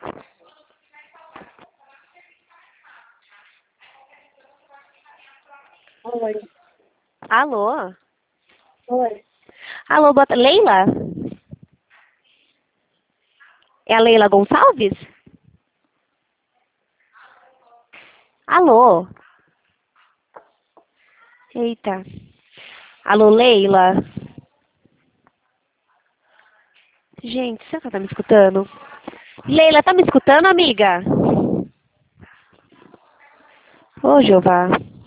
Oi. Alô? Oi. Alô, Leila? É a Leila Gonçalves? Alô? Eita. Alô, Leila? Gente, será que ela tá me escutando? Leila, tá me escutando, amiga? Ô, Jeová.